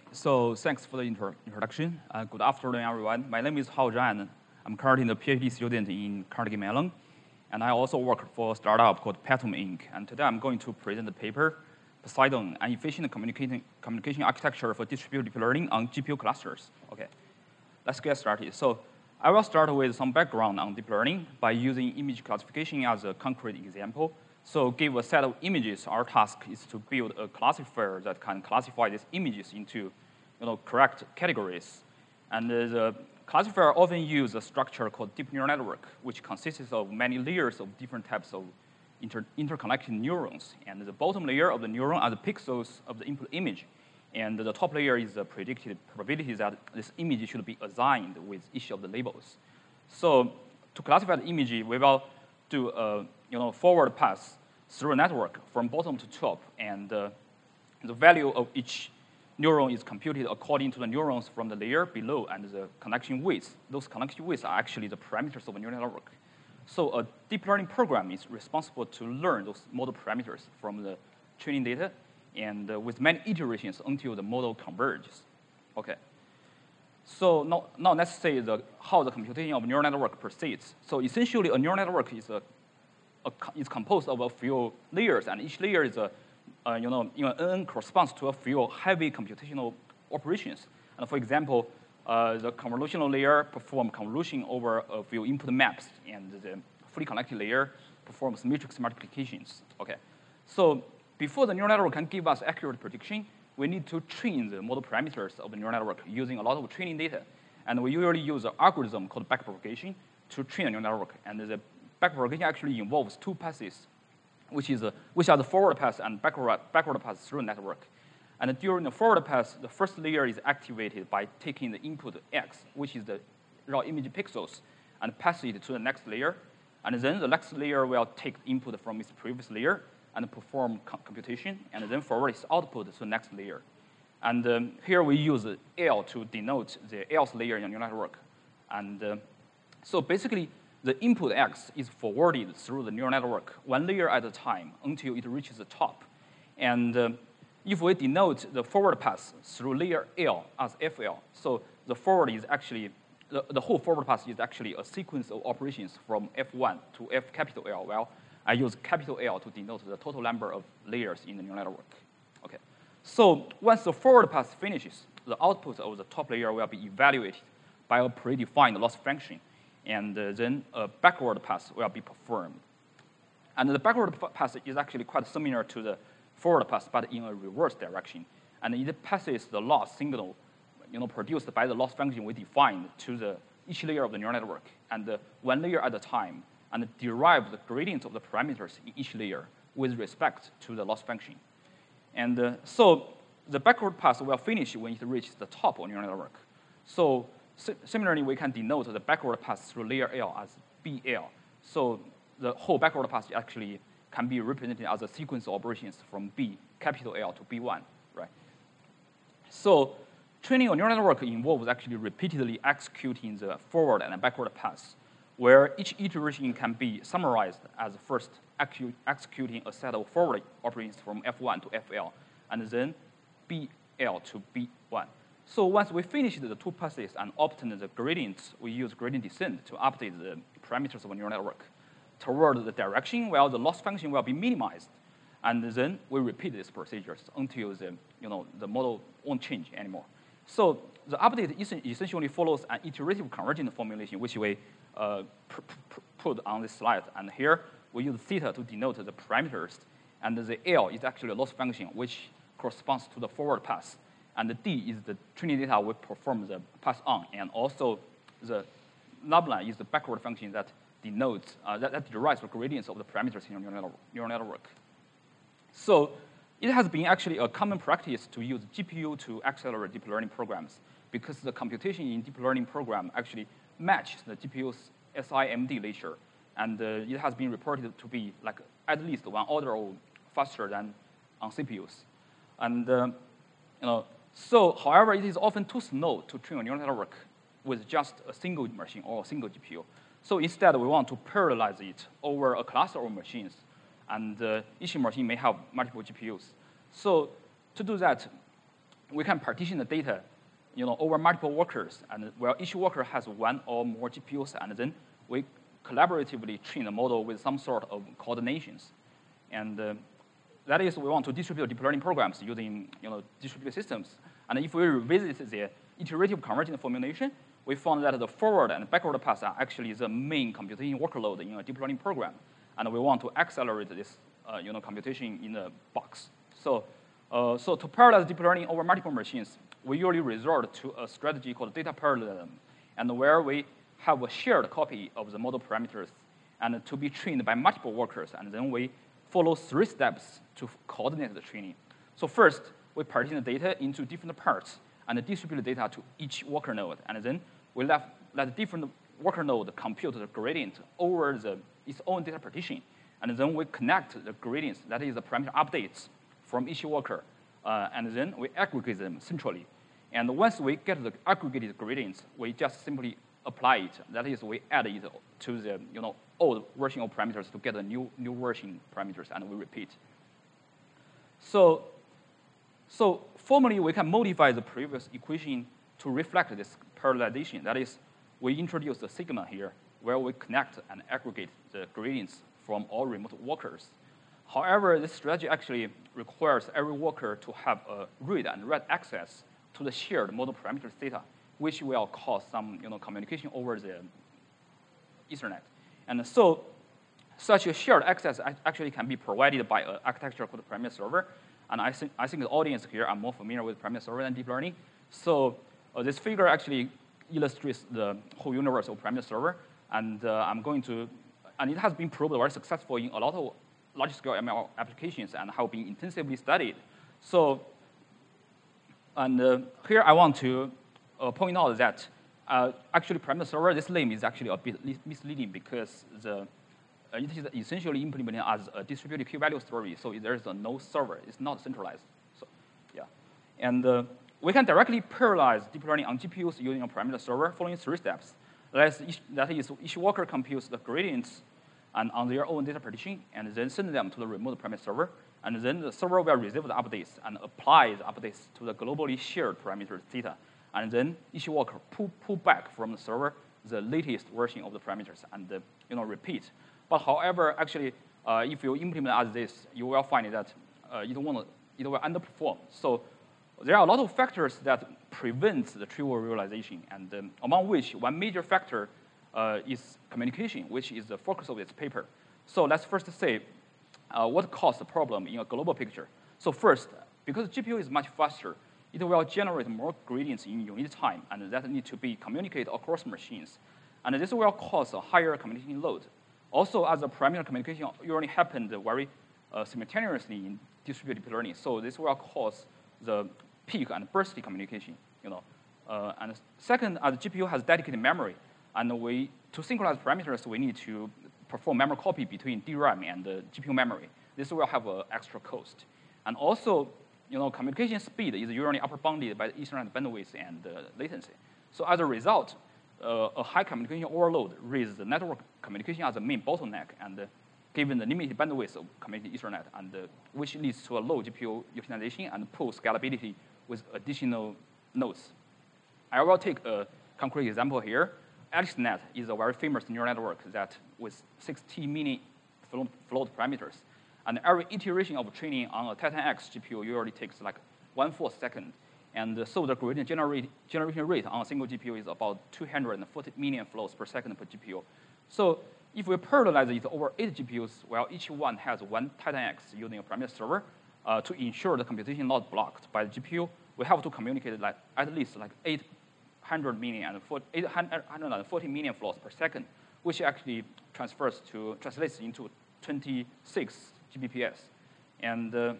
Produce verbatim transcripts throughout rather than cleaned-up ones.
So thanks for the intro introduction. Uh, good afternoon, everyone. My name is Hao Zhan. I'm currently a PhD student in Carnegie Mellon, and I also work for a startup called Petum Incorporated. And today I'm going to present the paper, Poseidon, an efficient communication, communication architecture for distributed deep learning on G P U clusters. Okay, let's get started. So I will start with some background on deep learning by using image classification as a concrete example. So give a set of images. Our task is to build a classifier that can classify these images into you know, correct categories. And the classifier often uses a structure called deep neural network, which consists of many layers of different types of inter interconnected neurons. And the bottom layer of the neuron are the pixels of the input image. And the top layer is the predicted probability that this image should be assigned with each of the labels. So to classify the image, we will do a you know, forward pass through a network from bottom to top, and uh, the value of each neuron is computed according to the neurons from the layer below and the connection weights. Those connection weights are actually the parameters of a neural network. So a deep learning program is responsible to learn those model parameters from the training data, and uh, with many iterations until the model converges. Okay. So now, now let's say the, how the computation of a neural network proceeds. So essentially, a neural network is a A, is composed of a few layers, and each layer is a, uh, you know, you know, N corresponds to a few heavy computational operations. And for example, uh, the convolutional layer performs convolution over a few input maps, and the fully connected layer performs matrix multiplications. Okay, so before the neural network can give us accurate prediction, we need to train the model parameters of the neural network using a lot of training data. And we usually use an algorithm called backpropagation to train a neural network. And the backpropagation actually involves two passes, which is a, which are the forward pass and backward, backward pass through a network. And during the forward pass, the first layer is activated by taking the input x, which is the raw image pixels, and pass it to the next layer. And then the next layer will take input from its previous layer and perform co computation, and then forward its output to the next layer. And um, here we use L to denote the L's layer in a neural network. And uh, so basically, the input x is forwarded through the neural network one layer at a time until it reaches the top. And uh, if we denote the forward pass through layer L as F L, so the forward is actually, the, the whole forward pass is actually a sequence of operations from F one to F capital L. Well, I use capital L to denote the total number of layers in the neural network. Okay. So once the forward pass finishes, the output of the top layer will be evaluated by a predefined loss function. And uh, then a backward pass will be performed. And the backward pass is actually quite similar to the forward pass, but in a reverse direction. And it passes the loss signal you know, produced by the loss function we defined to the, each layer of the neural network, and uh, one layer at a time, and derive the gradient of the parameters in each layer with respect to the loss function. And uh, so the backward pass will finish when it reaches the top of the neural network. So similarly, we can denote the backward pass through layer L as B L. So the whole backward pass actually can be represented as a sequence of operations from B, capital L, to B one, right? So training a neural network involves actually repeatedly executing the forward and backward pass, where each iteration can be summarized as first executing a set of forward operations from F one to F L, and then B L to B one. So once we finish the two passes and obtain the gradients, we use gradient descent to update the parameters of a neural network toward the direction where the loss function will be minimized. And then we repeat these procedures until the, you know, the model won't change anymore. So the update essentially follows an iterative convergent formulation, which we uh, put on this slide. And here we use theta to denote the parameters. And the L is actually a loss function, which corresponds to the forward pass. And the D is the training data we perform the pass on, and also the nabla is the backward function that denotes, uh, that, that derives the gradients of the parameters in a neural, neural network. So it has been actually a common practice to use G P U to accelerate deep learning programs, because the computation in deep learning program actually matches the G P U's S I M D nature, and uh, it has been reported to be like at least one order or faster than on C P Us. And uh, you know. So, however, it is often too slow to train a neural network with just a single machine or a single G P U. So instead, we want to parallelize it over a cluster of machines, and uh, each machine may have multiple G P Us. So to do that, we can partition the data, you know, over multiple workers, and where each worker has one or more G P Us, and then we collaboratively train the model with some sort of coordinations. And uh, that is, we want to distribute deep learning programs using, you know, distributed systems. And if we revisit the iterative convergent formulation, we found that the forward and backward paths are actually the main computation workload in a deep learning program. And we want to accelerate this, uh, you know, computation in the box. So, uh, so to parallelize deep learning over multiple machines, we usually resort to a strategy called data parallelism, and where we have a shared copy of the model parameters and to be trained by multiple workers, and then we follow three steps to coordinate the training. So first, we partition the data into different parts and distribute the data to each worker node, and then we let, let different worker node compute the gradient over the, its own data partition, and then we connect the gradients, that is the parameter updates from each worker, uh, and then we aggregate them centrally. And once we get the aggregated gradients, we just simply apply it. That is, we add it to the, you know, old version of parameters to get the new new version parameters, and we repeat. So, so formally, we can modify the previous equation to reflect this parallelization. That is, we introduce the sigma here, where we connect and aggregate the gradients from all remote workers. However, this strategy actually requires every worker to have a read and write access to the shared model parameters data, which will cause some, you know, communication over the Ethernet. And so such a shared access actually can be provided by an architecture called parameter server. And I think, I think the audience here are more familiar with parameter server than deep learning. So uh, this figure actually illustrates the whole universe of parameter server. And uh, I'm going to, and it has been proved very successful in a lot of large-scale M L applications and have been intensively studied. So, and uh, here I want to uh, point out that uh, actually parameter server, this name is actually a bit misleading because the, uh, it is essentially implemented as a distributed key-value storage. So there is a no server. It's not centralized. So, yeah. And uh, we can directly parallelize deep learning on G P Us using a parameter server following three steps. That is, each, that is, each worker computes the gradients and on their own data partition, and then send them to the remote parameter server. And then the server will receive the updates and apply the updates to the globally shared parameters data. And then each worker pull, pull back from the server the latest version of the parameters and uh, you know, repeat. But however, actually, uh, if you implement as this, you will find that uh, it, won't, it will underperform. So there are a lot of factors that prevent the trivial realization, and um, among which one major factor uh, is communication, which is the focus of this paper. So let's first say uh, what caused the problem in a global picture. So first, because G P U is much faster, it will generate more gradients in unit time, and that need to be communicated across machines. And this will cause a higher communication load. Also, as the parameter communication usually happened very uh, simultaneously in distributed deep learning, so this will cause the peak and bursty communication, you know. Uh, and second, as G P U has dedicated memory, and we, to synchronize parameters, we need to perform memory copy between D RAM and the G P U memory. This will have an extra cost. And also, you know, communication speed is usually upper bounded by the Ethernet bandwidth and uh, latency. So as a result, uh, a high communication overload raises the network communication as a main bottleneck, and uh, given the limited bandwidth of communicating Ethernet, and uh, which leads to a low G P U utilization and poor scalability with additional nodes. I will take a concrete example here. AlexNet is a very famous neural network that with sixty million float parameters. And every iteration of training on a Titan X G P U usually takes like one fourth second. And so the gradient generate, generation rate on a single G P U is about two hundred forty million flows per second per G P U. So if we parallelize it over eight G P Us, while each one has one Titan X using a parameter server, uh, to ensure the computation not blocked by the G P U, we have to communicate like at least like eight hundred million and eight hundred forty million flows per second, which actually transfers to translates into twenty-six G B P S. And uh,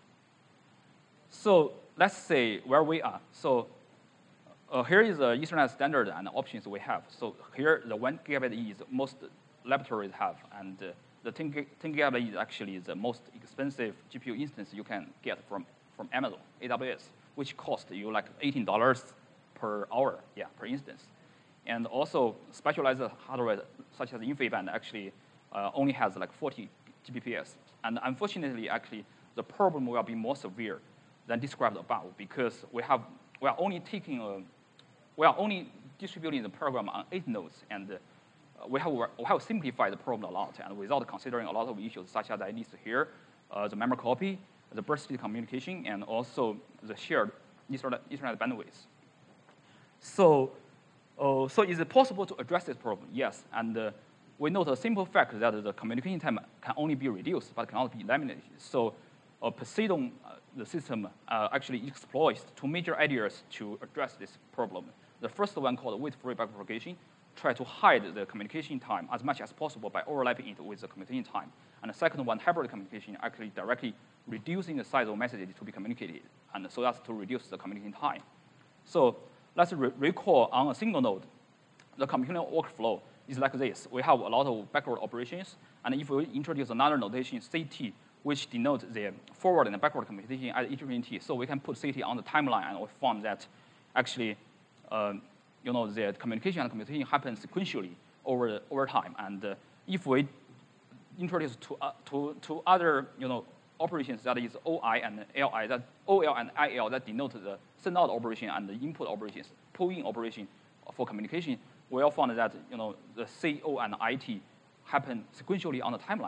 so let's say where we are. So uh, here is the Ethernet standard and the options we have. So here the one gigabit E is most laboratories have, and uh, the ten gigabit is actually the most expensive G P U instance you can get from, from Amazon, A W S, which costs you like eighteen dollars per hour, yeah, per instance. And also specialized hardware such as InfiniBand actually uh, only has like forty G B P S. And unfortunately, actually, the problem will be more severe than described above, because we have we are only taking a, we are only distributing the program on eight nodes, and uh, we have we have simplified the problem a lot, and without considering a lot of issues such as I list here, uh, the memory copy, the burst speed communication, and also the shared Ethernet, Ethernet bandwidth. So, uh, so is it possible to address this problem? Yes, and uh, we note a simple fact that the communication time can only be reduced, but cannot be eliminated. So, uh, Poseidon, uh, the system, uh, actually exploits two major ideas to address this problem. The first one, called weight-free backpropagation, try to hide the communication time as much as possible by overlapping it with the communication time. And the second one, hybrid communication, actually directly reducing the size of messages to be communicated, and so that's to reduce the communication time. So let's re recall on a single node, the communication workflow is like this. We have a lot of backward operations, and if we introduce another notation, C T, which denotes the forward and backward communication at iteration T, so we can put C T on the timeline, and we found that actually, uh, you know, the communication and computation happen sequentially over over time. And uh, if we introduce two, uh, two, two other, you know, operations, that is O I and L I, that O L and I L, that denote the send out operation and the input operations, pull in operation for communication, we all found that, you know, the C O and I T happen sequentially on the timeline.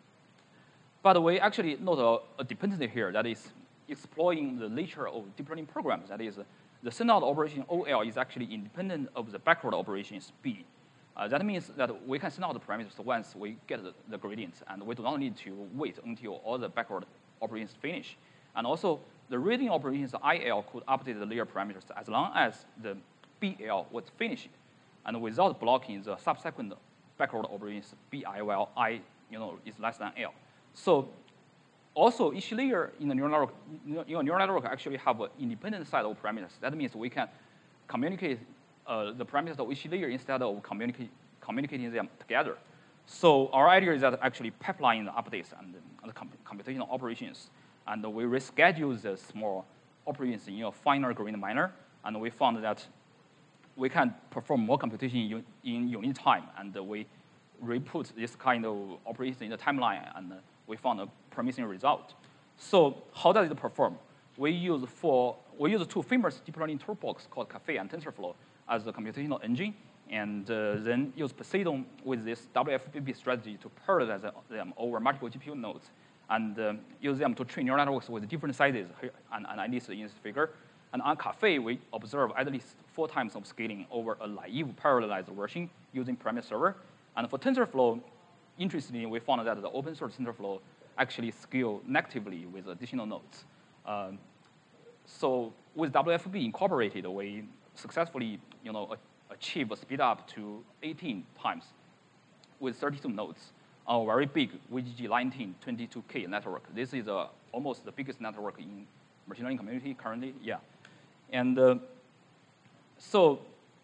But we actually note a, a dependency here that is exploiting the nature of deep learning programs. That is, the send out operation O L is actually independent of the backward operations B. Uh, that means that we can send out the parameters once we get the, the gradients, and we do not need to wait until all the backward operations finish. And also, the reading operations I L could update the layer parameters as long as the B L was finished, and without blocking the subsequent backward operations B I while I, you know, is less than L. So, also each layer in the neural network, in a neural network actually have an independent set of parameters. That means we can communicate uh, the parameters of each layer instead of communicate, communicating them together. So our idea is that actually pipeline the updates and the comp computational operations, and we reschedule the small operations in a finer grained manner, and we found that we can perform more computation in, in unit time, and we re-put this kind of operations in the timeline, and we found a promising result. So how does it perform? We use for we use two famous deep learning toolbox called Caffe and TensorFlow as the computational engine, and uh, then use Poseidon with this W F B B strategy to parallelize them over multiple G P U nodes, and um, use them to train neural networks with different sizes, and, and I list in this figure. And on Caffe, we observe at least four times of scaling over a naive parallelized version using Parameter Server. And for TensorFlow, interestingly, we found that the open source TensorFlow actually scale negatively with additional nodes. Um, so with W F B incorporated, we successfully, you know, achieve a speed up to eighteen times with thirty-two nodes on a very big V G G nineteen twenty-two K network. This is uh, almost the biggest network in machine learning community currently. Yeah, and uh, so.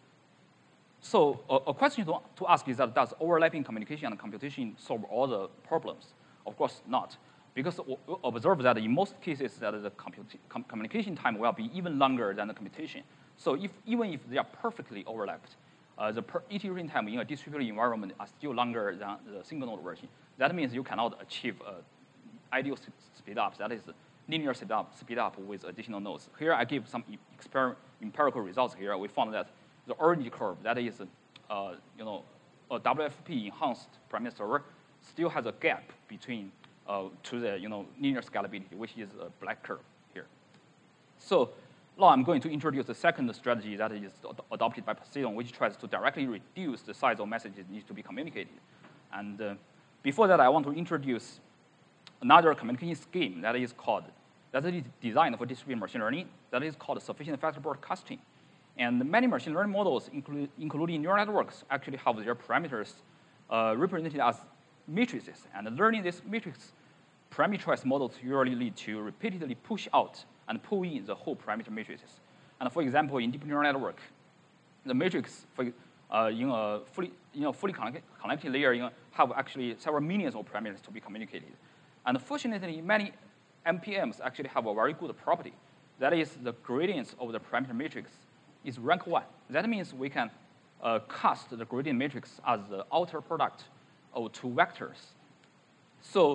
So a, a question to, to ask is that does overlapping communication and computation solve all the problems? Of course not, because we observe that in most cases that the com communication time will be even longer than the computation. So if, even if they are perfectly overlapped, uh, the per iteration time in a distributed environment are still longer than the single node version. That means you cannot achieve uh, ideal speed up, that is linear speed up, speed up with additional nodes. Here I give some empirical results here. We found that the orange curve, that is, uh, you know, a W F P enhanced parameter server, still has a gap between uh, to the, you know, linear scalability, which is a black curve here. So now I'm going to introduce the second strategy that is adopted by Poseidon, which tries to directly reduce the size of messages that need to be communicated. And uh, before that, I want to introduce another communication scheme that is called, that is designed for distributed machine learning, that is called sufficient factor broadcasting. And many machine learning models, include, including neural networks, actually have their parameters uh, represented as matrices. And learning this matrix parameterized models usually lead to repeatedly push out and pull in the whole parameter matrices. And for example, in deep neural network, the matrix for, uh, in a fully, you know, fully connected, connected layer you know, have actually several millions of parameters to be communicated. And fortunately, many M P Ms actually have a very good property. That is, the gradients of the parameter matrix is rank one. That means we can uh, cast the gradient matrix as the outer product of two vectors. So,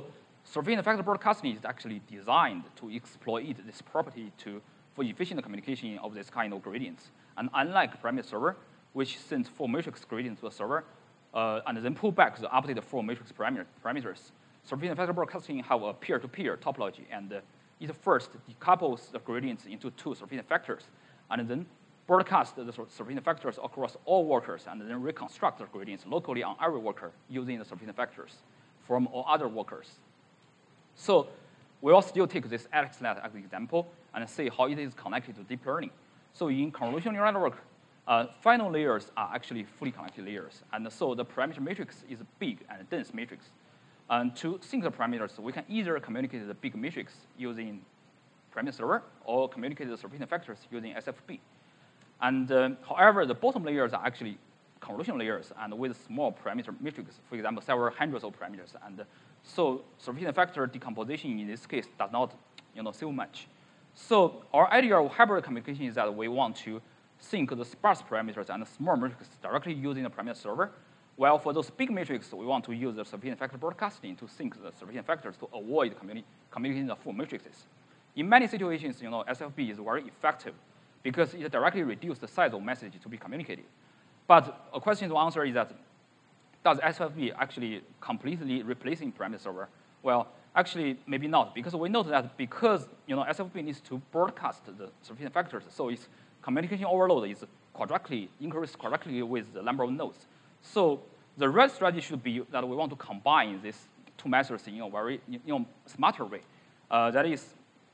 sufficient factor broadcasting is actually designed to exploit this property to, for efficient communication of this kind of gradients. And unlike parameter server, which sends full matrix gradients to the server, uh, and then pull back the updated full matrix parameter, parameters, sufficient factor broadcasting have a peer-to-peer -peer topology, and uh, it first decouples the gradients into two sufficient factors, and then broadcast the sufficient factors across all workers, and then reconstruct the gradients locally on every worker using the sufficient factors from all other workers. So we will still take this AlexNet as an example and see how it is connected to deep learning. So in convolutional neural network, uh, final layers are actually fully connected layers, and so the parameter matrix is a big and dense matrix. And to sync the parameters, we can either communicate the big matrix using parameter server or communicate the sufficient factors using S F B. And uh, however, the bottom layers are actually convolutional layers and with small parameter matrix, for example, several hundreds of parameters. And uh, so sufficient factor decomposition in this case does not you know, save much. So our idea of hybrid communication is that we want to sync the sparse parameters and the small matrix directly using the parameter server. While for those big matrices, we want to use the sufficient factor broadcasting to sync the sufficient factors to avoid communi communicating the full matrices. In many situations, you know, S F B is very effective because it directly reduces the size of message to be communicated. But a question to answer is that, does S F B actually completely replacing parameter server? Well, actually, maybe not, because we note that because you know, S F B needs to broadcast the sufficient factors, so its communication overload is quadratically, increased quadratically with the number of nodes. So the right strategy should be that we want to combine these two methods in a very you know, smarter way. Uh, that is,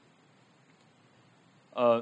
uh,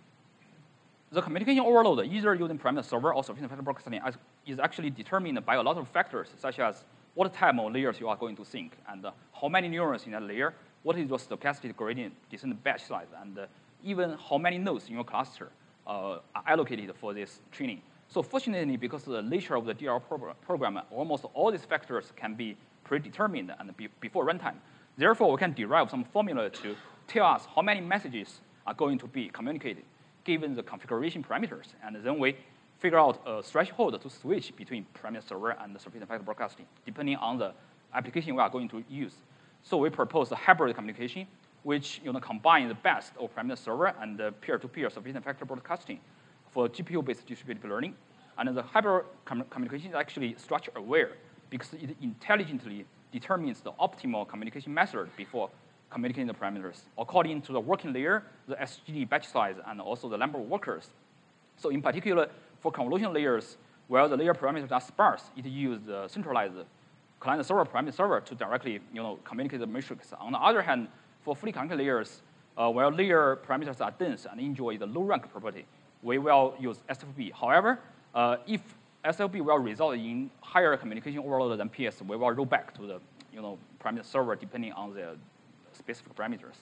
the communication overload, either using parameter server or sufficient factor broadcasting, is actually determined by a lot of factors, such as what type of layers you are going to sync, and uh, how many neurons in that layer, what is your stochastic gradient descent batch size, and uh, even how many nodes in your cluster uh, are allocated for this training. So fortunately, because of the nature of the D L L program, almost all these factors can be predetermined and be before runtime. Therefore, we can derive some formula to tell us how many messages are going to be communicated given the configuration parameters, and then we figure out a threshold to switch between parameter server and the sufficient factor broadcasting, depending on the application we are going to use. So we propose a hybrid communication, which you know, combine the best of parameter server and the peer-to-peer sufficient factor broadcasting for G P U-based distributed learning. And the hybrid com communication is actually structure-aware because it intelligently determines the optimal communication method before communicating the parameters according to the working layer, the S G D batch size, and also the number of workers. So in particular, for convolutional layers, where the layer parameters are sparse, it uses the centralized client-server parameter server to directly you know, communicate the matrix. On the other hand, for fully connected layers, uh, where layer parameters are dense and enjoy the low rank property, we will use S F B. However, uh, if S F B will result in higher communication overload than P S, we will roll back to the you know, parameter server depending on the specific parameters.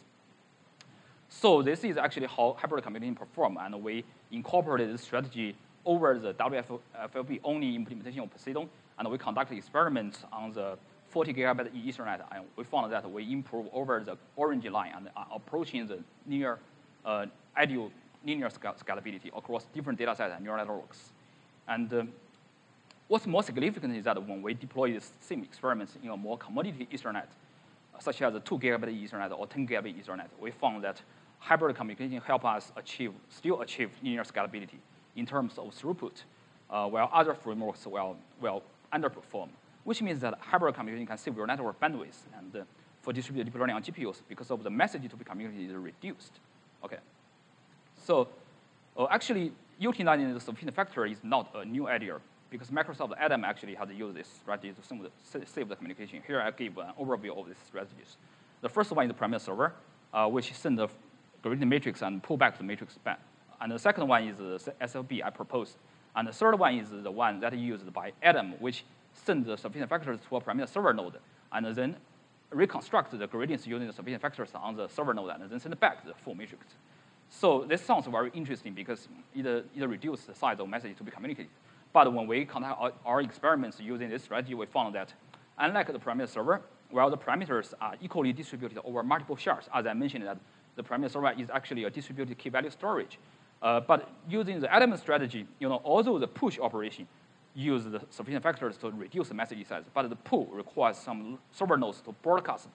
So this is actually how hybrid computing perform, and we incorporated this strategy over the W F L B only implementation of Poseidon, and we conducted experiments on the forty gigabyte Ethernet, and we found that we improve over the orange line and are approaching the near uh, ideal linear scalability across different data sets and neural networks. And um, what's more significant is that when we deploy the same experiments in a more commodity Ethernet, such as a two gigabit Ethernet or ten gigabit Ethernet, we found that hybrid communication help us achieve, still achieve linear scalability in terms of throughput, uh, while other frameworks will, will underperform, which means that hybrid communication can save your network bandwidth and uh, for distributed deep learning on G P Us because of the message to be communicated is reduced. Okay. So uh, actually, utilizing the sufficient factor is not a new idea because Microsoft Adam actually has used this strategy to save the communication. Here I give an overview of these strategies. The first one is the parameter server, uh, which sends the gradient matrix and pull back the matrix back. And the second one is the S F B I proposed. And the third one is the one that is used by Adam, which sends the sufficient factors to a parameter server node, and then reconstruct the gradients using the sufficient factors on the server node, and then send back the full matrix. So this sounds very interesting because it, it reduces the size of message to be communicated. But when we conduct our, our experiments using this strategy, we found that unlike the parameter server, while the parameters are equally distributed over multiple shards, as I mentioned that the parameter server is actually a distributed key value storage. Uh, but using the element strategy, you know, although the push operation uses the sufficient factors to reduce the message size, but the pull requires some server nodes to broadcast a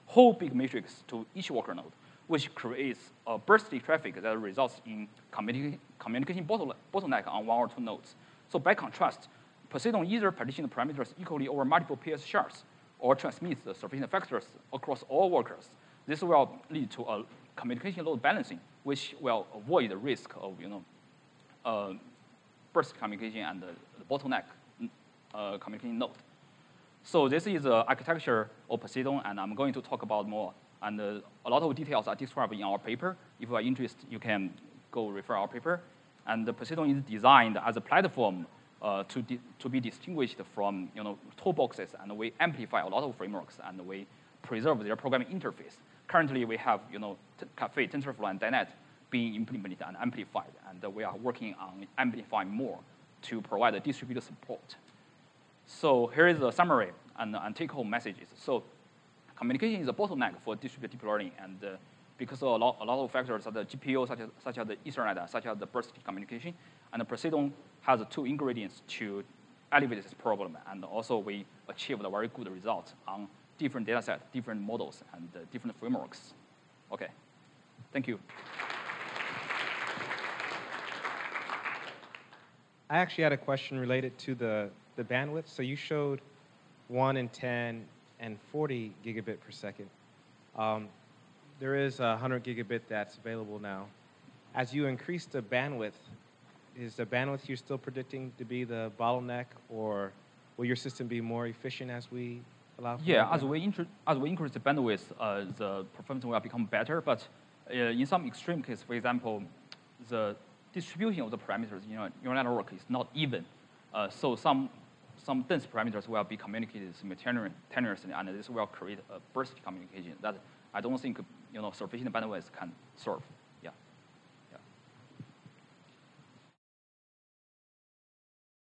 whole big matrix to each worker node, which creates a bursty traffic that results in communi communication bottle bottleneck on one or two nodes. So by contrast, Poseidon either partitions the parameters equally over multiple P S shards or transmits the sufficient factors across all workers. This will lead to a communication load balancing, which will avoid the risk of you know, uh, burst communication and the, the bottleneck uh, communication node. So this is the architecture of Poseidon, and I'm going to talk about more. And uh, a lot of details are described in our paper. If you are interested, you can go refer our paper. And the Poseidon is designed as a platform uh, to, to be distinguished from you know, toolboxes, and we amplify a lot of frameworks, and we preserve their programming interface. Currently, we have you know, Caffe, TensorFlow, and Dynet being implemented and amplified, and we are working on amplifying more to provide a distributed support. So here is a summary and, and take-home messages. So communication is a bottleneck for distributed deep learning, and uh, because of a lot, a lot of factors, such as G P U, such as, such as the Ethernet, such as the burst communication, and the Poseidon has two ingredients to alleviate this problem, and also we achieved a very good result on different data sets, different models, and uh, different frameworks. Okay, thank you. I actually had a question related to the, the bandwidth. So you showed one and ten and forty gigabit per second. Um, there is a one hundred gigabit that's available now. As you increase the bandwidth, is the bandwidth you're still predicting to be the bottleneck, or will your system be more efficient as we allow for Yeah, as we, as we increase the bandwidth, uh, the performance will become better. But uh, in some extreme case, for example, the distribution of the parameters in your neural network is not even. Uh, so some, some dense parameters will be communicated simultaneously, and this will create a burst communication that I don't think you know, sufficient bandwidth can serve.